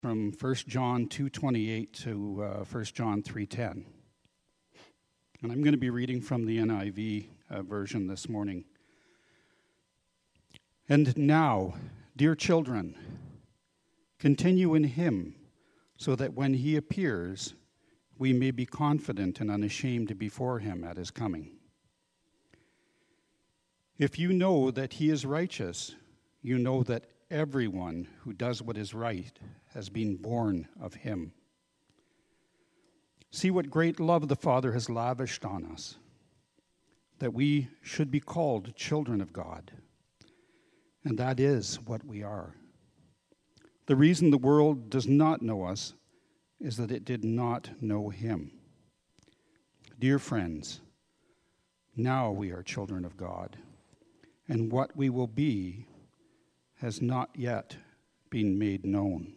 from 1 John 2:28 to 1 John 3:10. And I'm going to be reading from the NIV version this morning. And now, dear children, continue in him, so that when he appears, we may be confident and unashamed before him at his coming. If you know that he is righteous, you know that everyone who does what is right has been born of him. See what great love the Father has lavished on us, that we should be called children of God. And that is what we are. The reason the world does not know us is that it did not know him. Dear friends, now we are children of God, and what we will be has not yet been made known.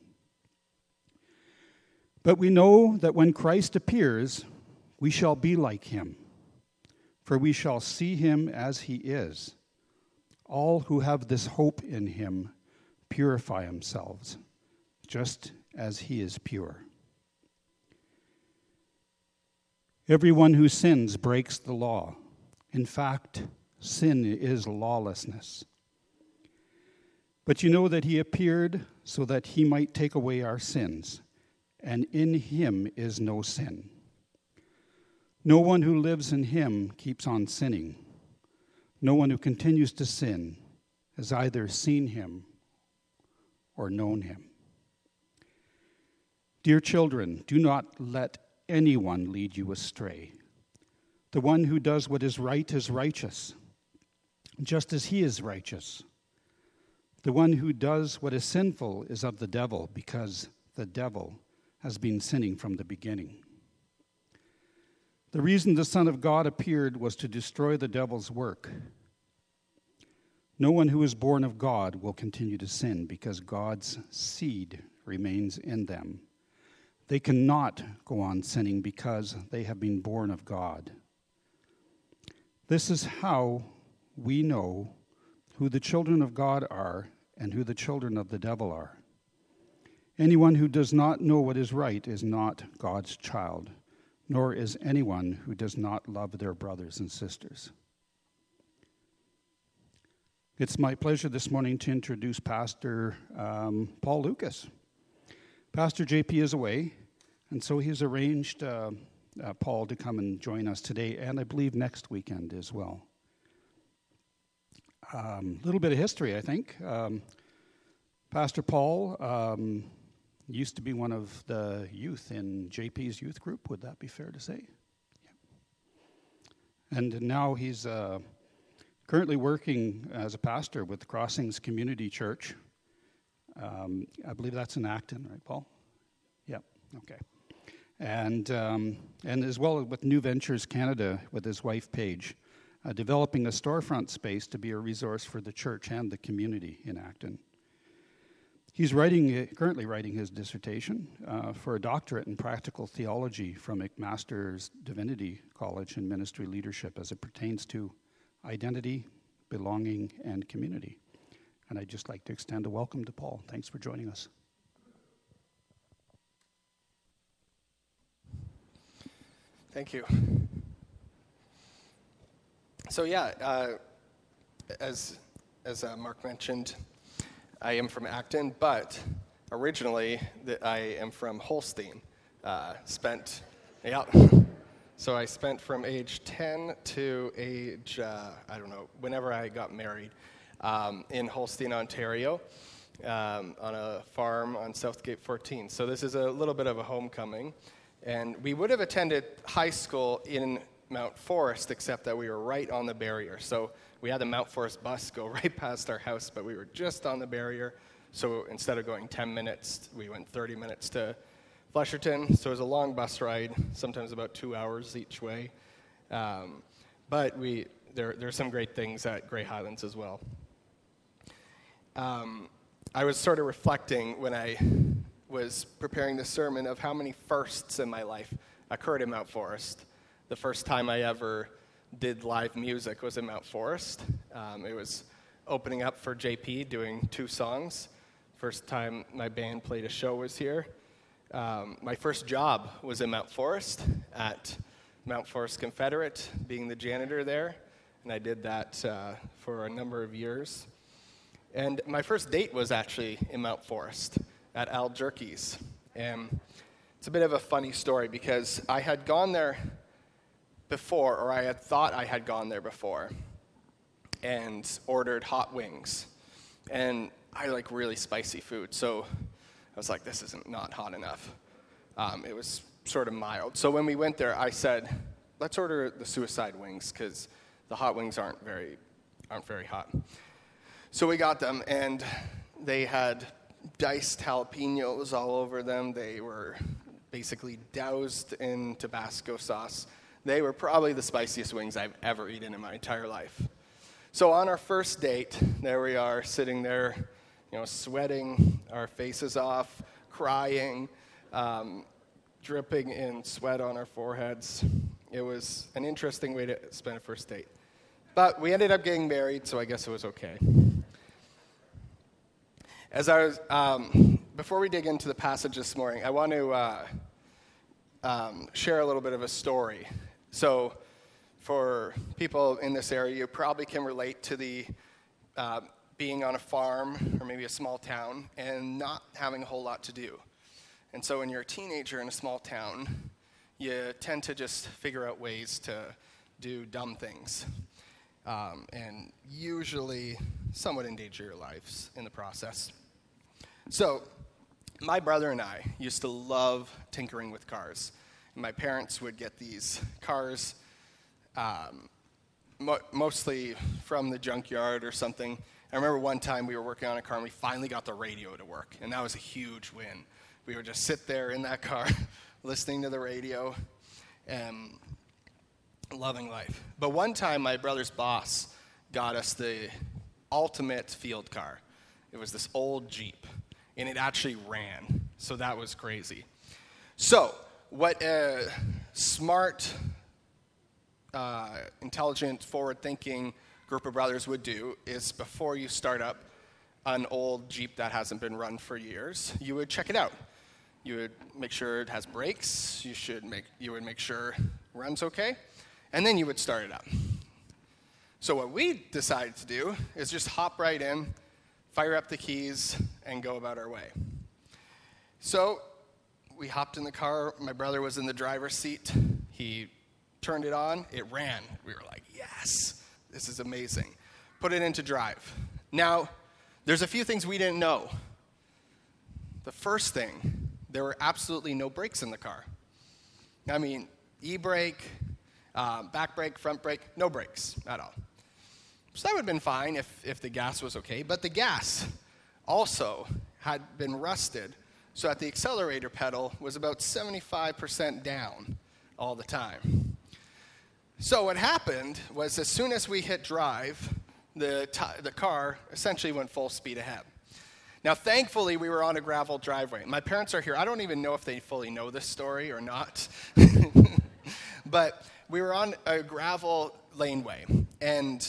But we know that when Christ appears, we shall be like him, for we shall see him as he is. All who have this hope in him purify themselves, just as he is pure. Everyone who sins breaks the law. In fact, sin is lawlessness. But you know that he appeared so that he might take away our sins, and in him is no sin. No one who lives in him keeps on sinning. No one who continues to sin has either seen him or known him. Dear children, do not let anyone lead you astray. The one who does what is right is righteous, just as he is righteous. The one who does what is sinful is of the devil, because the devil has been sinning from the beginning. The reason the Son of God appeared was to destroy the devil's work. No one who is born of God will continue to sin, because God's seed remains in them. They cannot go on sinning because they have been born of God. This is how we know who the children of God are and who the children of the devil are. Anyone who does not know what is right is not God's child, nor is anyone who does not love their brothers and sisters. It's my pleasure this morning to introduce Pastor Paul Lucas. Pastor JP is away, and so he's arranged Paul to come and join us today, and I believe next weekend as well. A little bit of history, I think. Pastor Paul used to be one of the youth in JP's youth group. Would that be fair to say? Yeah. And now he's currently working as a pastor with the Crossings Community Church. I believe that's in Acton, right, Paul? Yeah, okay. And as well with New Ventures Canada with his wife, Paige, developing a storefront space to be a resource for the church and the community in Acton. He's currently writing his dissertation for a doctorate in practical theology from McMaster's Divinity College in Ministry Leadership as it pertains to identity, belonging, and community. And I'd just like to extend a welcome to Paul. Thanks for joining us. Thank you. So as Mark mentioned, I am from Acton, but originally I am from Holstein. So I spent from age 10 to age, whenever I got married, in Holstein, Ontario, on a farm on Southgate 14. So this is a little bit of a homecoming. And we would have attended high school in Mount Forest, except that we were right on the barrier. So we had the Mount Forest bus go right past our house, but we were just on the barrier. So instead of going 10 minutes, we went 30 minutes to Flesherton. So it was a long bus ride, sometimes about 2 hours each way. But there's some great things at Grey Highlands as well. I was sort of reflecting when I was preparing the sermon of how many firsts in my life occurred in Mount Forest. The first time I ever did live music was in Mount Forest. It was opening up for JP, doing 2 songs First time my band played a show was here. My first job was in Mount Forest, at Mount Forest Confederate, being the janitor there. And I did that for a number of years. And my first date was actually in Mount Forest at Al Jerky's. And it's a bit of a funny story because I had gone there before, or I had thought I had gone there before, and ordered hot wings. And I like really spicy food, so I was like, this isn't not hot enough. It was sort of mild. So when we went there, I said, let's order the suicide wings because the hot wings aren't very hot. So we got them, and they had diced jalapenos all over them. They were basically doused in Tabasco sauce. They were probably the spiciest wings I've ever eaten in my entire life. So on our first date, there we are sitting there, sweating our faces off, crying, dripping in sweat on our foreheads. It was an interesting way to spend a first date. But we ended up getting married, so I guess it was okay. As I was, before we dig into the passage this morning, I want to share a little bit of a story. So for people in this area, you probably can relate to the being on a farm or maybe a small town and not having a whole lot to do. And so when you're a teenager in a small town, you tend to just figure out ways to do dumb things. And usually somewhat endanger your lives in the process. So my brother and I used to love tinkering with cars. My parents would get these cars mostly from the junkyard or something. I remember one time we were working on a car and we finally got the radio to work, and that was a huge win. We would just sit there in that car listening to the radio and loving life. But one time my brother's boss got us the ultimate field car. It was this old Jeep, and it actually ran, so that was crazy. So what a smart, intelligent, forward-thinking group of brothers would do is before you start up an old Jeep that hasn't been run for years, you would check it out. You would make sure it has brakes. You would make sure it runs okay, and then you would start it up. So what we decided to do is just hop right in, fire up the keys, and go about our way. So we hopped in the car. My brother was in the driver's seat. He turned it on. It ran. We were like, yes, this is amazing. Put it into drive. Now, there's a few things we didn't know. The first thing, there were absolutely no brakes in the car. I mean, e-brake, back brake, front brake, no brakes at all. So that would have been fine if the gas was okay, but the gas also had been rusted, so that the accelerator pedal was about 75% down all the time. So what happened was as soon as we hit drive, the car essentially went full speed ahead. Now, thankfully, we were on a gravel driveway. My parents are here. I don't even know if they fully know this story or not. But we were on a gravel laneway. And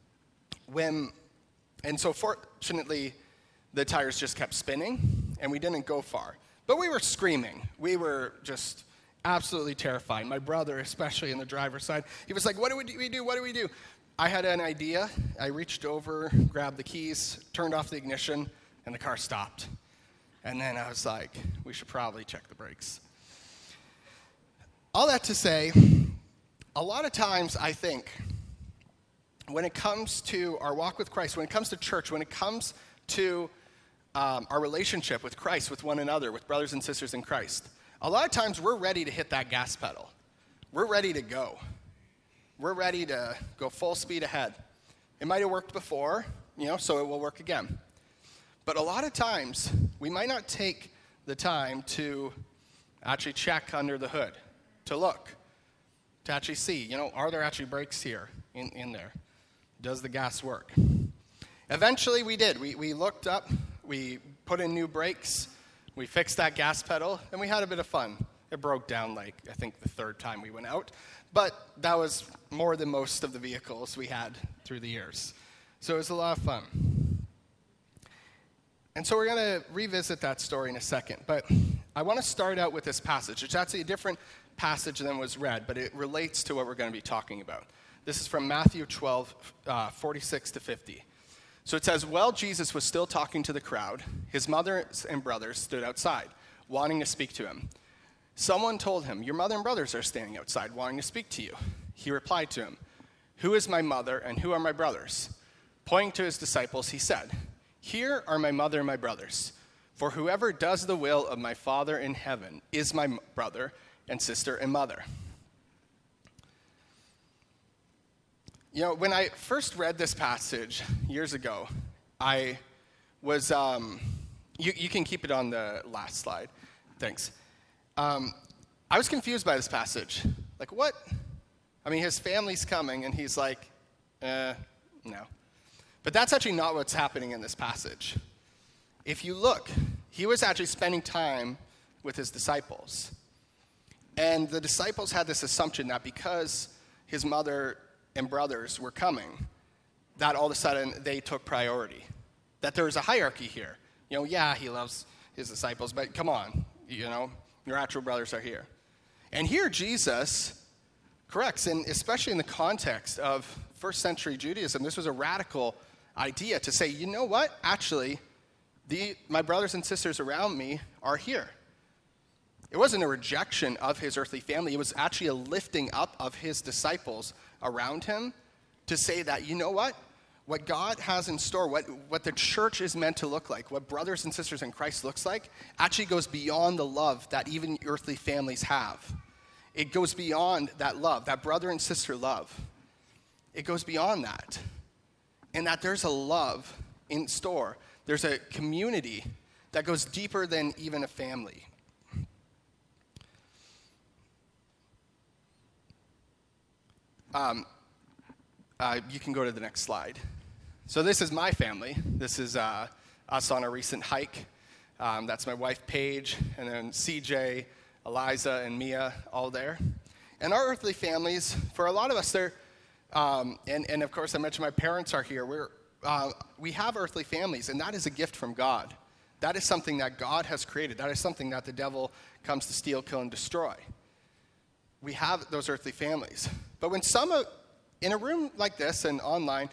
so fortunately, the tires just kept spinning, and we didn't go far. But we were screaming. We were just absolutely terrified. My brother, especially in the driver's side, he was like, what do we do? What do we do? I had an idea. I reached over, grabbed the keys, turned off the ignition, and the car stopped. And then I was like, we should probably check the brakes. All that to say, a lot of times I think when it comes to our walk with Christ, when it comes to church, when it comes to our relationship with Christ, with one another, with brothers and sisters in Christ, a lot of times we're ready to hit that gas pedal. We're ready to go. We're ready to go full speed ahead. It might have worked before, so it will work again. But a lot of times, we might not take the time to actually check under the hood, to look, to actually see, are there actually brakes here in there? Does the gas work? Eventually, we did. We looked up, we put in new brakes, we fixed that gas pedal, and we had a bit of fun. It broke down, I think the third time we went out. But that was more than most of the vehicles we had through the years. So it was a lot of fun. And so we're going to revisit that story in a second. But I want to start out with this passage. It's actually a different passage than was read, but it relates to what we're going to be talking about. This is from Matthew 12, 46 to 50. So it says, while Jesus was still talking to the crowd, his mother and brothers stood outside, wanting to speak to him. Someone told him, your mother and brothers are standing outside, wanting to speak to you. He replied to him, who is my mother and who are my brothers? Pointing to his disciples, he said, here are my mother and my brothers. For whoever does the will of my Father in heaven is my brother and sister and mother. You know, when I first read this passage years ago, I was, you can keep it on the last slide. Thanks. I was confused by this passage. Like, what? I mean, his family's coming, and he's like, no. But that's actually not what's happening in this passage. If you look, he was actually spending time with his disciples. And the disciples had this assumption that because his mother and brothers were coming, that all of a sudden they took priority. That there was a hierarchy here. You know, yeah, he loves his disciples, but come on, you know, your actual brothers are here. And here Jesus corrects, and especially in the context of first century Judaism, this was a radical idea to say, you know what, actually, my brothers and sisters around me are here. It wasn't a rejection of his earthly family. It was actually a lifting up of his disciples around him to say that, you know what God has in store, what the church is meant to look like, what brothers and sisters in Christ looks like, actually goes beyond the love that even earthly families have. It goes beyond that love, that brother and sister love. It goes beyond that. And that there's a love in store. There's a community that goes deeper than even a family. You can go to the next slide. So this is my family. This is us on a recent hike. That's my wife, Paige, and then CJ, Eliza, and Mia, all there. And our earthly families, for a lot of us, they're, and of course I mentioned my parents are here. We have earthly families, and that is a gift from God. That is something that God has created. That is something that the devil comes to steal, kill, and destroy. We have those earthly families. But when in a room like this and online,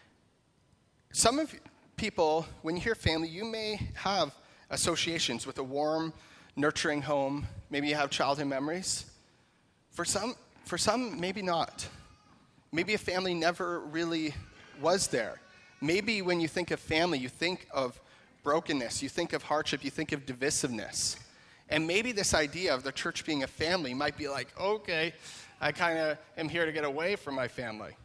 some of people, when you hear family, you may have associations with a warm, nurturing home. Maybe you have childhood memories. For some, maybe not. Maybe a family never really was there. Maybe when you think of family, you think of brokenness, you think of hardship, you think of divisiveness. And maybe this idea of the church being a family might be like, okay, I kind of am here to get away from my family.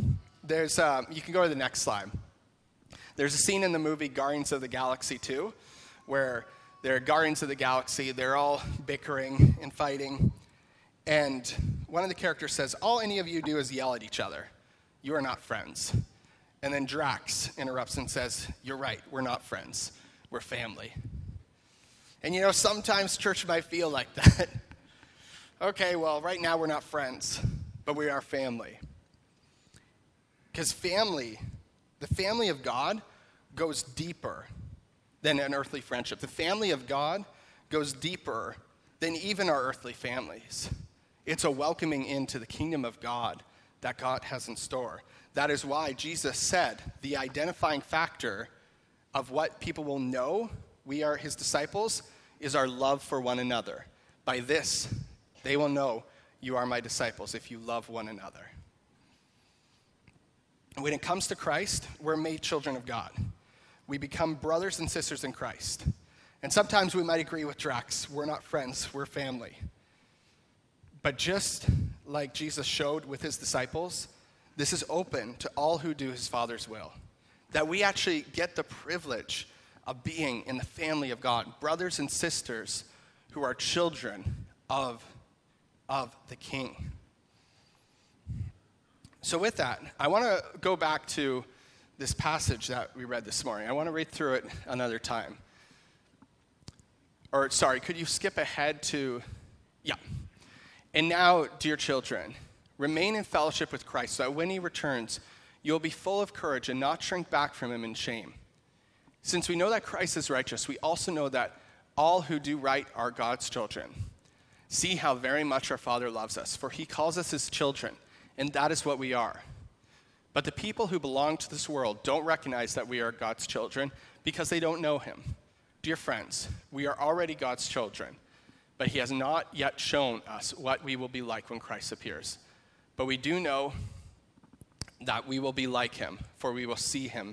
You can go to the next slide. There's a scene in the movie Guardians of the Galaxy 2 where they're Guardians of the Galaxy, they're all bickering and fighting, and one of the characters says, all any of you do is yell at each other. You are not friends. And then Drax interrupts and says, you're right, we're not friends, we're family. And you know, sometimes church might feel like that. Okay, well, right now we're not friends, but we are family. Because family, the family of God goes deeper than an earthly friendship. The family of God goes deeper than even our earthly families. It's a welcoming into the kingdom of God that God has in store. That is why Jesus said the identifying factor of what people will know we are his disciples is our love for one another. By this, they will know you are my disciples if you love one another. When it comes to Christ, we're made children of God. We become brothers and sisters in Christ. And sometimes we might agree with Drax. We're not friends, we're family. But just like Jesus showed with his disciples, this is open to all who do his Father's will. That we actually get the privilege of being in the family of God, brothers and sisters who are children of the King. So with that, I want to go back to this passage that we read this morning. I want to read through it another time. Or, sorry, could you skip ahead to, yeah. And now, dear children, remain in fellowship with Christ, so that when he returns, you'll be full of courage and not shrink back from him in shame. Since we know that Christ is righteous, we also know that all who do right are God's children. See how very much our Father loves us, for he calls us his children, and that is what we are. But the people who belong to this world don't recognize that we are God's children because they don't know him. Dear friends, we are already God's children, but he has not yet shown us what we will be like when Christ appears. But we do know that we will be like him, for we will see him.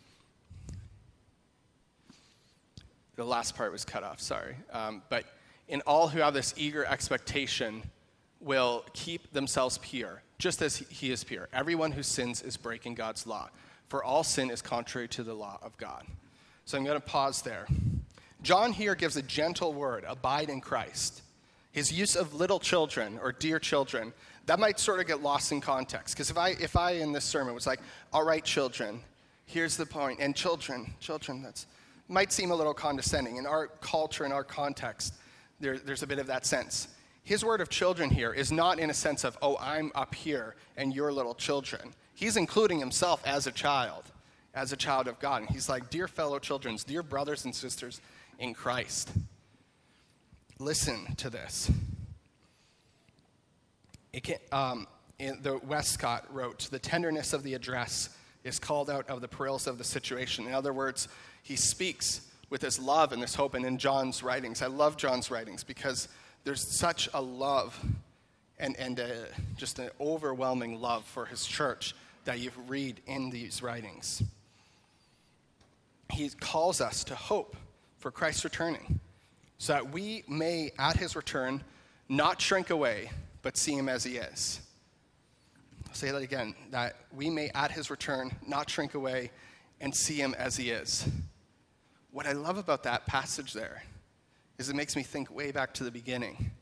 The last part was cut off, sorry. But in all who have this eager expectation will keep themselves pure, just as he is pure. Everyone who sins is breaking God's law, for all sin is contrary to the law of God. So I'm going to pause there. John here gives a gentle word, abide in Christ. His use of little children or dear children, that might sort of get lost in context. Because if I in this sermon was like, all right, children, here's the point. And children, that's might seem a little condescending. In our culture, in our context, there's a bit of that sense. His word of children here is not in a sense of, oh, I'm up here and you're little children. He's including himself as a child of God. And he's like, dear fellow children, dear brothers and sisters in Christ, listen to this. The Westcott wrote, the tenderness of the address is called out of the perils of the situation. In other words, he speaks with this love and this hope. And in John's writings, I love John's writings because there's such a love and just an overwhelming love for his church that you read in these writings. He calls us to hope for Christ's returning so that we may, at his return, not shrink away, but see him as he is. I'll say that again, that we may, at his return, not shrink away and see him as he is. What I love about that passage there is it makes me think way back to the beginning.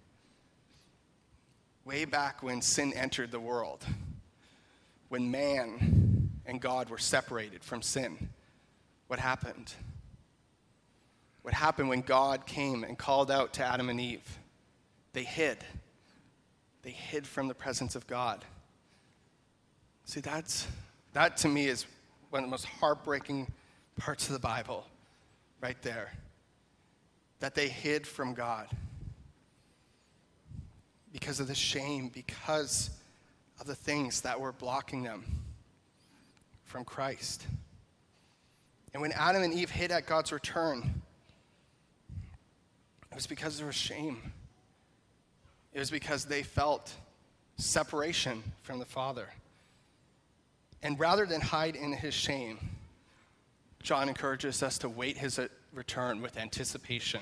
Way back when sin entered the world. When man and God were separated from sin. What happened? What happened when God came and called out to Adam and Eve? They hid. They hid from the presence of God. See, that to me is one of the most heartbreaking parts of the Bible, right there. That they hid from God because of the shame, because of the things that were blocking them from Christ. And when Adam and Eve hid at God's return, it was because there was shame. It was because they felt separation from the Father. And rather than hide in his shame, John encourages us to wait his return with anticipation.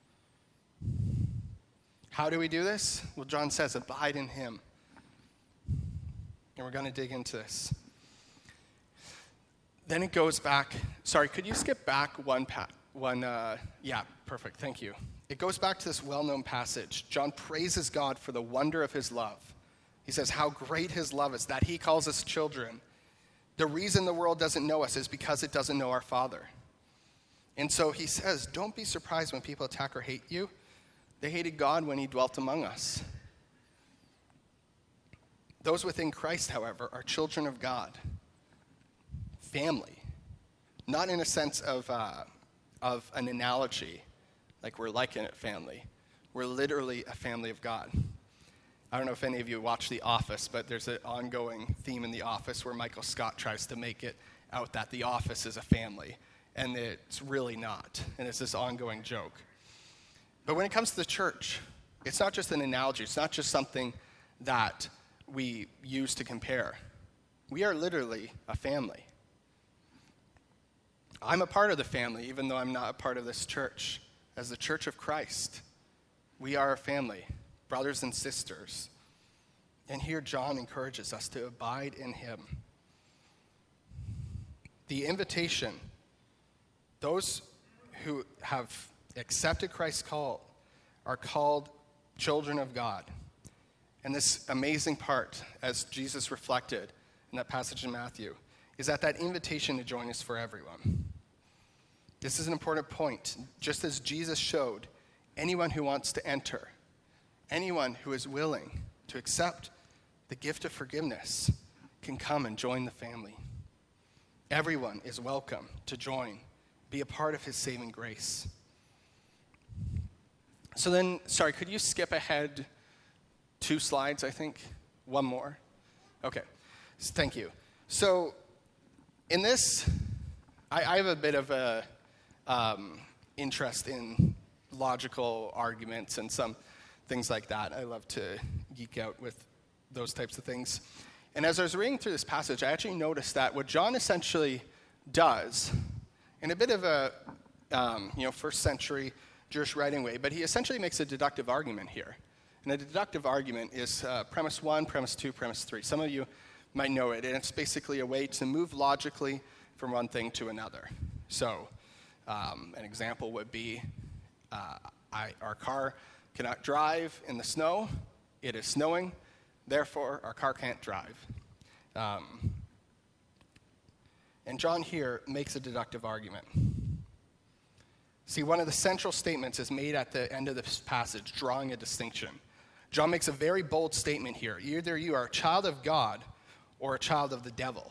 How do we do this? Well, John says, abide in him. And we're going to dig into this. Then it goes back. Sorry, could you skip back one? Yeah, perfect. Thank you. It goes back to this well-known passage. John praises God for the wonder of his love. He says how great his love is, that he calls us children. The reason the world doesn't know us is because it doesn't know our Father. And so he says, don't be surprised when people attack or hate you. They hated God when he dwelt among us. Those within Christ, however, are children of God. Family. Not in a sense of an analogy, like we're like a family. We're literally a family of God. I don't know if any of you watch The Office, but there's an ongoing theme in The Office where Michael Scott tries to make it out that The Office is a family, and it's really not. And it's this ongoing joke. But when it comes to the church, it's not just an analogy. It's not just something that we use to compare. We are literally a family. I'm a part of the family, even though I'm not a part of this church. As the Church of Christ, we are a family, brothers and sisters. And here John encourages us to abide in him. The invitation, those who have accepted Christ's call are called children of God. And this amazing part, as Jesus reflected in that passage in Matthew, is that invitation to join is for everyone. This is an important point. Just as Jesus showed, anyone who wants to enter, anyone who is willing to accept the gift of forgiveness can come and join the family. Everyone is welcome to join be a part of his saving grace. So then, could you skip ahead 2 slides, I think? One more? Okay, thank you. So in this, I have a bit of a interest in logical arguments and some things like that. I love to geek out with those types of things. And as I was reading through this passage, I actually noticed that what John essentially does, in a bit of a first century Jewish writing way, but he essentially makes a deductive argument here. And a deductive argument is premise 1, premise 2, premise 3. Some of you might know it, and it's basically a way to move logically from one thing to another. So an example would be our car cannot drive in the snow. It is snowing. Therefore, our car can't drive. And John here makes a deductive argument. See, one of the central statements is made at the end of this passage, drawing a distinction. John makes a very bold statement here. Either you are a child of God or a child of the devil.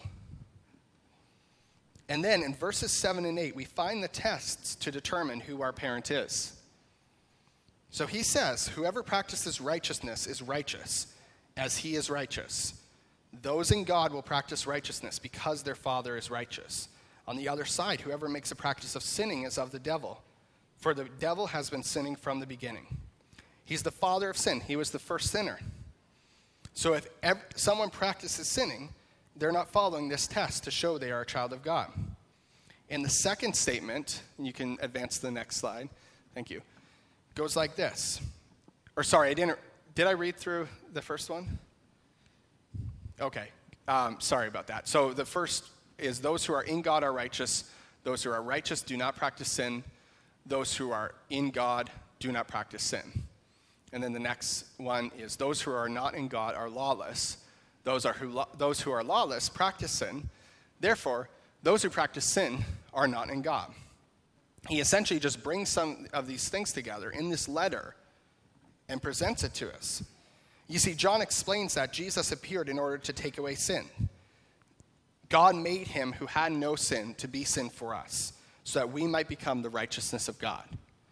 And then in verses 7 and 8, we find the tests to determine who our parent is. So he says, whoever practices righteousness is righteous, as he is righteous. Those in God will practice righteousness because their Father is righteous. On the other side, whoever makes a practice of sinning is of the devil, for the devil has been sinning from the beginning. He's the father of sin. He was the first sinner. So if someone practices sinning, they're not following this test to show they are a child of God. And the second statement, and you can advance to the next slide, thank you, goes like this. Did I read through the first one? Okay, sorry about that. So the first is those who are in God are righteous. Those who are righteous do not practice sin. Those who are in God do not practice sin. And then the next one is those who are not in God are lawless. Those who are lawless practice sin. Therefore, those who practice sin are not in God. He essentially just brings some of these things together in this letter and presents it to us. You see, John explains that Jesus appeared in order to take away sin. God made him who had no sin to be sin for us, so that we might become the righteousness of God.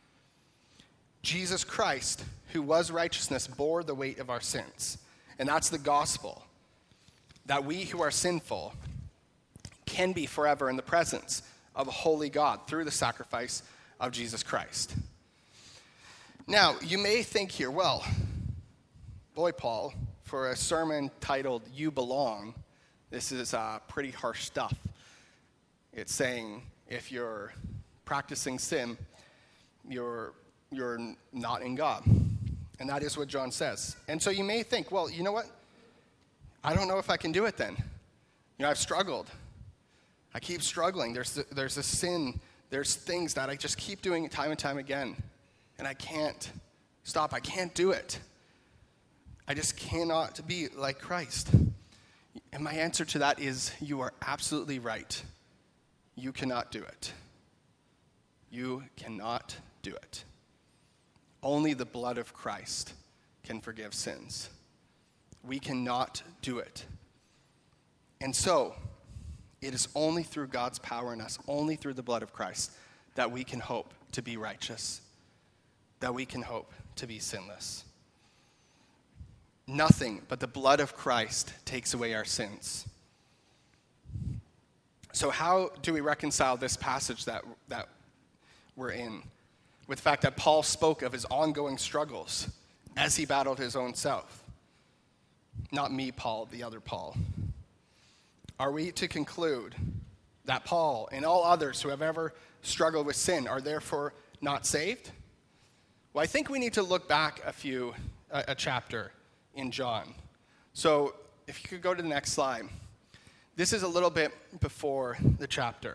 Jesus Christ, who was righteousness, bore the weight of our sins. And that's the gospel, that we who are sinful can be forever in the presence of a holy God through the sacrifice of Jesus Christ. Now, you may think here, well, boy, Paul, for a sermon titled You Belong, this is pretty harsh stuff. It's saying if you're practicing sin, you're not in God. And that is what John says. And so you may think, well, you know what? I don't know if I can do it then. I've struggled. I keep struggling. There's a sin. There's things that I just keep doing time and time again. And I can't stop. I can't do it. I just cannot be like Christ. And my answer to that is, you are absolutely right. You cannot do it. You cannot do it. Only the blood of Christ can forgive sins. We cannot do it. And so, it is only through God's power in us, only through the blood of Christ, that we can hope to be righteous, that we can hope to be sinless. Nothing but the blood of Christ takes away our sins. So how do we reconcile this passage that we're in with the fact that Paul spoke of his ongoing struggles as he battled his own self? Not me, Paul, the other Paul. Are we to conclude that Paul and all others who have ever struggled with sin are therefore not saved? Well, I think we need to look back a chapter in John. So if you could go to the next slide. This is a little bit before the chapter.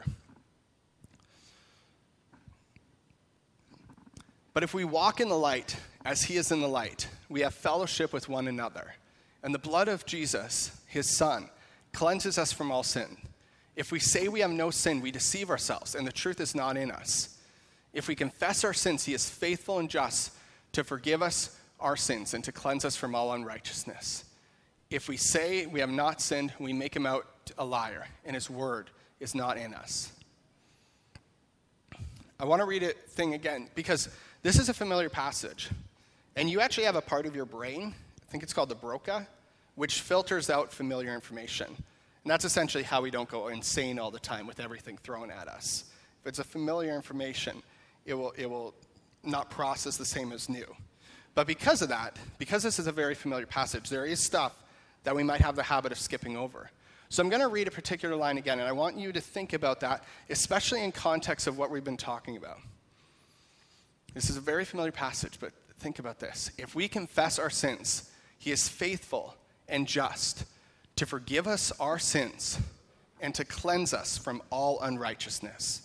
But if we walk in the light as he is in the light, we have fellowship with one another. And the blood of Jesus, his son, cleanses us from all sin. If we say we have no sin, we deceive ourselves, and the truth is not in us. If we confess our sins, he is faithful and just to forgive us our sins and to cleanse us from all unrighteousness. If we say we have not sinned, we make him out a liar, and his word is not in us. I want to read it thing again because this is a familiar passage. And you actually have a part of your brain, I think it's called the Broca, which filters out familiar information. And that's essentially how we don't go insane all the time with everything thrown at us. If it's a familiar information, it will not process the same as new. But because of that, because this is a very familiar passage, there is stuff that we might have the habit of skipping over. So I'm going to read a particular line again, and I want you to think about that, especially in context of what we've been talking about. This is a very familiar passage, but think about this. If we confess our sins, he is faithful and just to forgive us our sins and to cleanse us from all unrighteousness.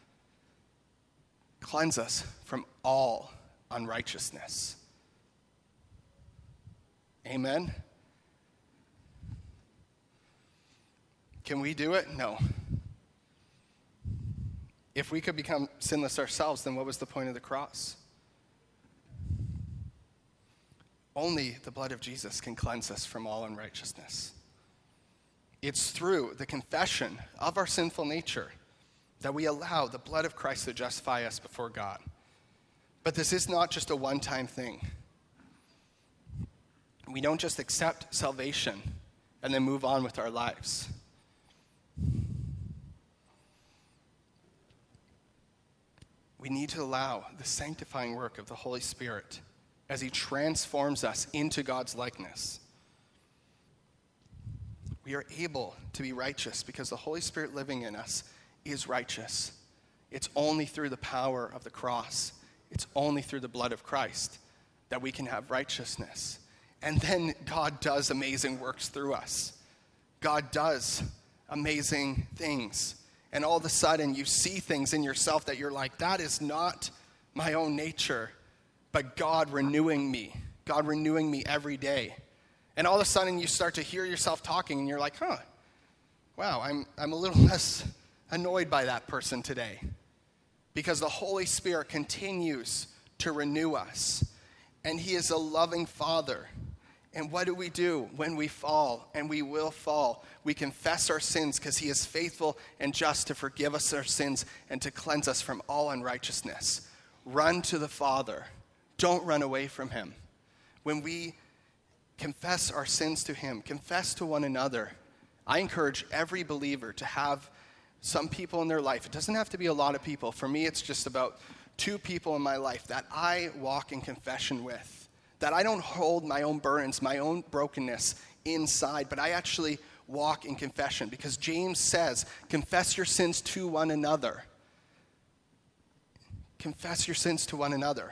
Cleanse us from all unrighteousness. Amen? Can we do it? No. If we could become sinless ourselves, then what was the point of the cross? Only the blood of Jesus can cleanse us from all unrighteousness. It's through the confession of our sinful nature that we allow the blood of Christ to justify us before God. But this is not just a one-time thing. We don't just accept salvation and then move on with our lives. We need to allow the sanctifying work of the Holy Spirit as he transforms us into God's likeness. We are able to be righteous because the Holy Spirit living in us is righteous. It's only through the power of the cross. It's only through the blood of Christ that we can have righteousness. And then God does amazing works through us. God does amazing things. And all of a sudden you see things in yourself that you're like, that is not my own nature, but God renewing me every day. And all of a sudden you start to hear yourself talking and you're like, wow, I'm a little less annoyed by that person today. Because the Holy Spirit continues to renew us. And he is a loving Father. And what do we do when we fall? And we will fall. We confess our sins because he is faithful and just to forgive us our sins and to cleanse us from all unrighteousness. Run to the Father. Don't run away from him. When we confess our sins to him, confess to one another, I encourage every believer to have some people in their life. It doesn't have to be a lot of people. For me, it's just about 2 people in my life that I walk in confession with, that I don't hold my own burdens, my own brokenness inside, but I actually walk in confession because James says, confess your sins to one another. Confess your sins to one another.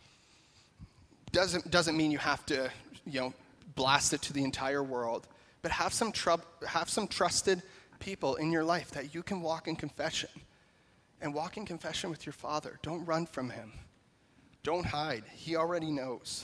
Doesn't mean you have to, blast it to the entire world, but have some trusted people in your life that you can walk in confession. And walk in confession with your Father. Don't run from him. Don't hide. He already knows.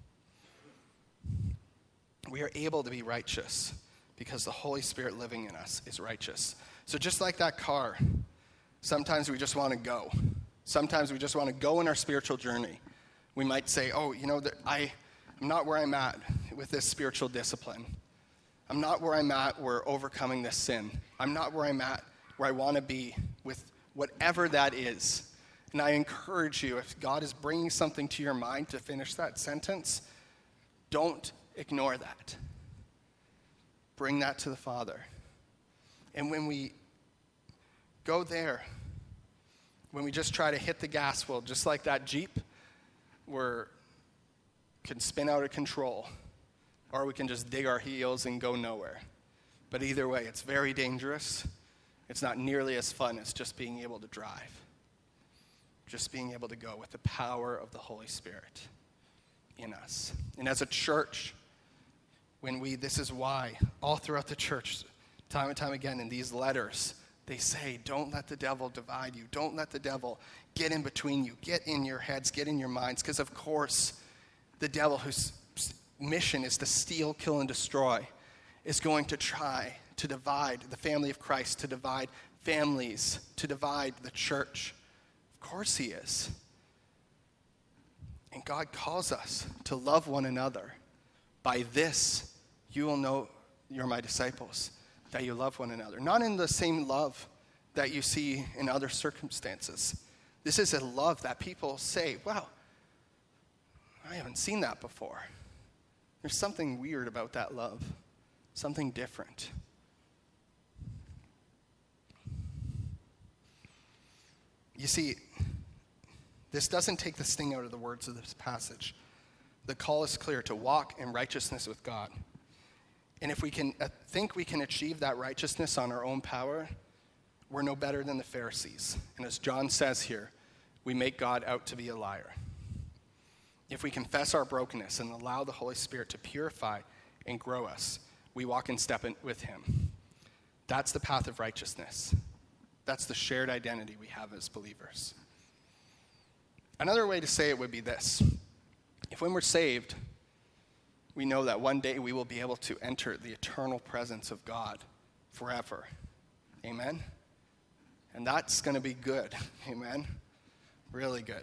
We are able to be righteous because the Holy Spirit living in us is righteous. So just like that car, sometimes we just want to go. Sometimes we just want to go in our spiritual journey. We might say, I'm not where I'm at with this spiritual discipline. I'm not where I'm at where overcoming this sin. I'm not where I'm at where I want to be with whatever that is. And I encourage you, if God is bringing something to your mind to finish that sentence, don't ignore that. Bring that to the Father. And when we go there, when we just try to hit the gas wheel, just like that Jeep, we can spin out of control, or we can just dig our heels and go nowhere. But either way, it's very dangerous. It's not nearly as fun as just being able to drive. Just being able to go with the power of the Holy Spirit in us. And as a church, this is why, all throughout the church, time and time again in these letters, they say, don't let the devil divide you. Don't let the devil get in between you. Get in your heads, get in your minds. Because of course, the devil, whose mission is to steal, kill, and destroy, is going to try to divide the family of Christ, to divide families, to divide the church. Of course he is. And God calls us to love one another. By this, you will know you're my disciples, that you love one another. Not in the same love that you see in other circumstances. This is a love that people say, wow, I haven't seen that before. There's something weird about that love, something different. You see, this doesn't take the sting out of the words of this passage. The call is clear to walk in righteousness with God. And if we can think we can achieve that righteousness on our own power, we're no better than the Pharisees. And as John says here, we make God out to be a liar. If we confess our brokenness and allow the Holy Spirit to purify and grow us, we walk in step with him. That's the path of righteousness. That's the shared identity we have as believers. Another way to say it would be this. If when we're saved, we know that one day we will be able to enter the eternal presence of God forever. Amen? And that's going to be good. Amen? Really good.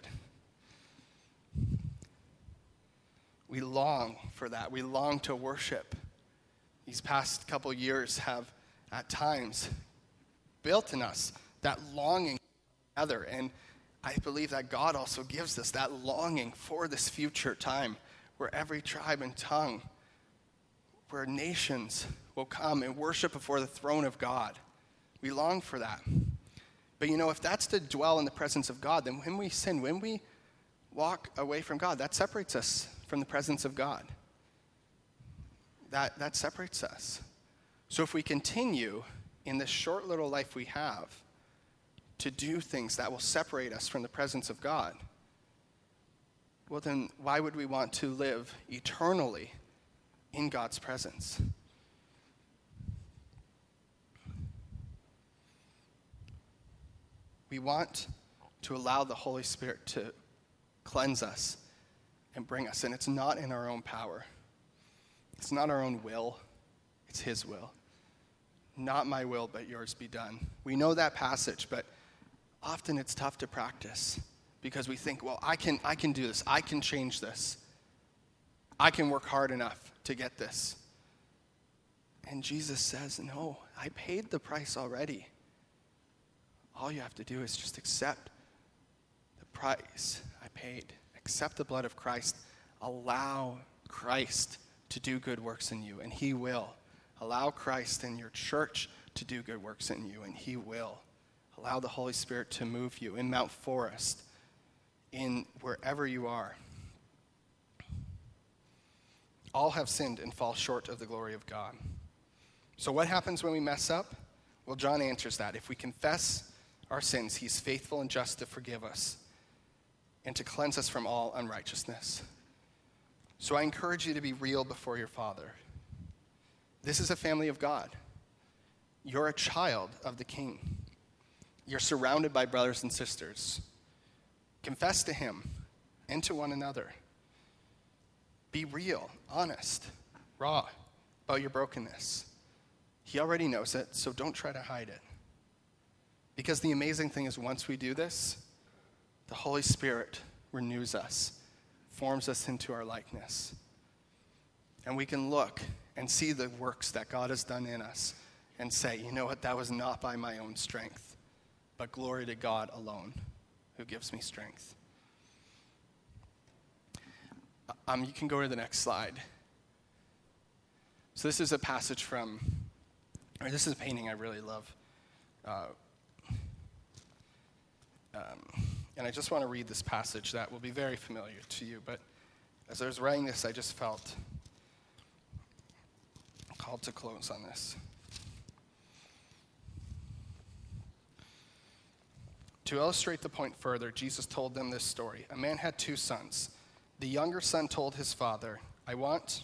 We long for that. We long to worship. These past couple years have, at times, built in us that longing for other. And I believe that God also gives us that longing for this future time where every tribe and tongue, where nations will come and worship before the throne of God. We long for that. But if that's to dwell in the presence of God, then when we sin, when we walk away from God, that separates us from the presence of God. That separates us. So if we continue in this short little life we have to do things that will separate us from the presence of God, well then why would we want to live eternally in God's presence? We want to allow the Holy Spirit to cleanse us and bring us. And it's not in our own power. It's not our own will. It's his will. Not my will, but yours be done. We know that passage, but often it's tough to practice because we think, well, I can do this. I can change this. I can work hard enough to get this. And Jesus says, no, I paid the price already. All you have to do is just accept the price I paid. Accept the blood of Christ. Allow Christ to do good works in you, and he will. Allow Christ in your church to do good works in you, and he will. Allow the Holy Spirit to move you in Mount Forest, in wherever you are. All have sinned and fall short of the glory of God. So what happens when we mess up? Well, John answers that. If we confess our sins, he's faithful and just to forgive us and to cleanse us from all unrighteousness. So I encourage you to be real before your Father. This is a family of God. You're a child of the King. You're surrounded by brothers and sisters. Confess to him and to one another. Be real, honest, raw about your brokenness. He already knows it, so don't try to hide it. Because the amazing thing is once we do this, the Holy Spirit renews us, forms us into our likeness. And we can look and see the works that God has done in us and say, you know what, that was not by my own strength, but glory to God alone who gives me strength. You can go to the next slide. So this is a passage this is a painting I really love. And I just want to read this passage that will be very familiar to you. But as I was writing this, I just felt called to close on this. To illustrate the point further, Jesus told them this story. A man had 2 sons. The younger son told his father, I want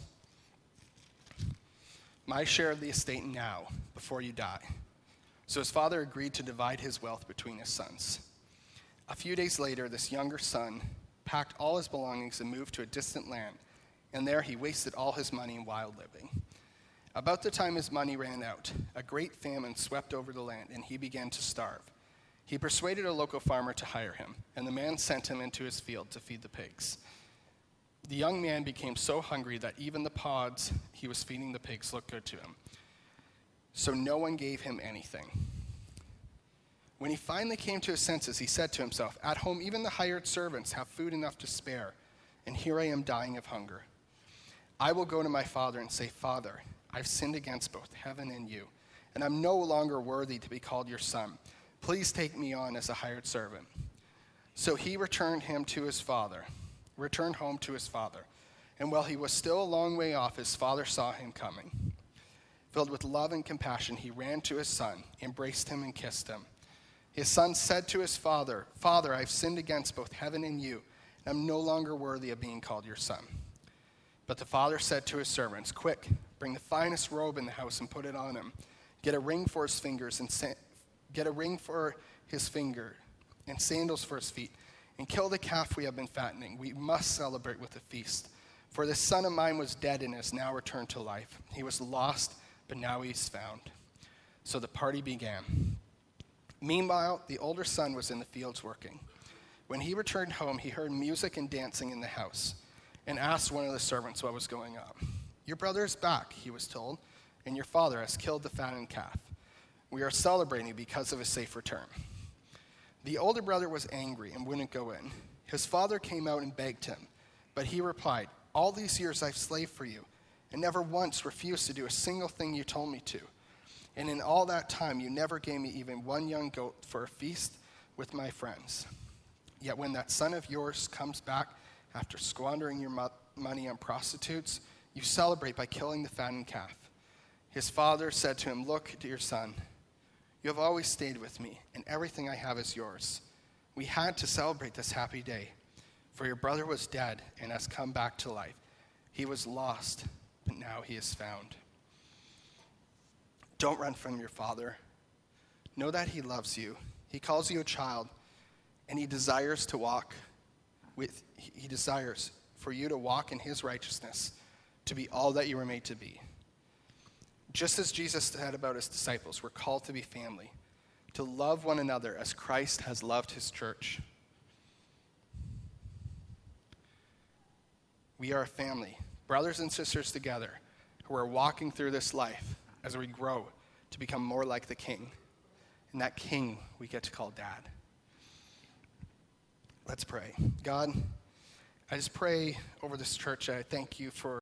my share of the estate now, before you die. So his father agreed to divide his wealth between his sons. A few days later, this younger son packed all his belongings and moved to a distant land, and there he wasted all his money in wild living. About the time his money ran out, a great famine swept over the land, and he began to starve. He persuaded a local farmer to hire him, and the man sent him into his field to feed the pigs. The young man became so hungry that even the pods he was feeding the pigs looked good to him. So no one gave him anything. When he finally came to his senses, he said to himself, "At home, even the hired servants have food enough to spare, and here I am dying of hunger. I will go to my father and say, 'Father, I've sinned against both heaven and you, and I'm no longer worthy to be called your son. Please take me on as a hired servant.' So he returned home to his father. And while he was still a long way off, his father saw him coming. Filled with love and compassion, he ran to his son, embraced him, and kissed him. His son said to his father, 'Father, I've sinned against both heaven and you, and I'm no longer worthy of being called your son.' But the father said to his servants, 'Quick, bring the finest robe in the house and put it on him. Get a ring for his finger and sandals for his feet, and kill the calf we have been fattening. We must celebrate with a feast. For this son of mine was dead and has now returned to life. He was lost, but now he's found.' So the party began. Meanwhile, the older son was in the fields working. When he returned home, he heard music and dancing in the house, and asked one of the servants what was going on. 'Your brother is back,' he was told, 'and your father has killed the fattened calf. We are celebrating because of his safe return.' The older brother was angry and wouldn't go in. His father came out and begged him, but he replied, 'All these years I've slaved for you, and never once refused to do a single thing you told me to. And in all that time, you never gave me even one young goat for a feast with my friends. Yet when that son of yours comes back after squandering your money on prostitutes, you celebrate by killing the fattened calf.' His father said to him, 'Look, dear son, you have always stayed with me, and everything I have is yours. We had to celebrate this happy day, for your brother was dead and has come back to life. He was lost, but now he is found.' Don't run from your father. Know that he loves you. He calls you a child, and he desires for you to walk in his righteousness, to be all that you were made to be. Just as Jesus said about his disciples, we're called to be family, to love one another as Christ has loved his church. We are a family, brothers and sisters together, who are walking through this life as we grow to become more like the King. And that King we get to call Dad. Let's pray. God, I just pray over this church. I thank you for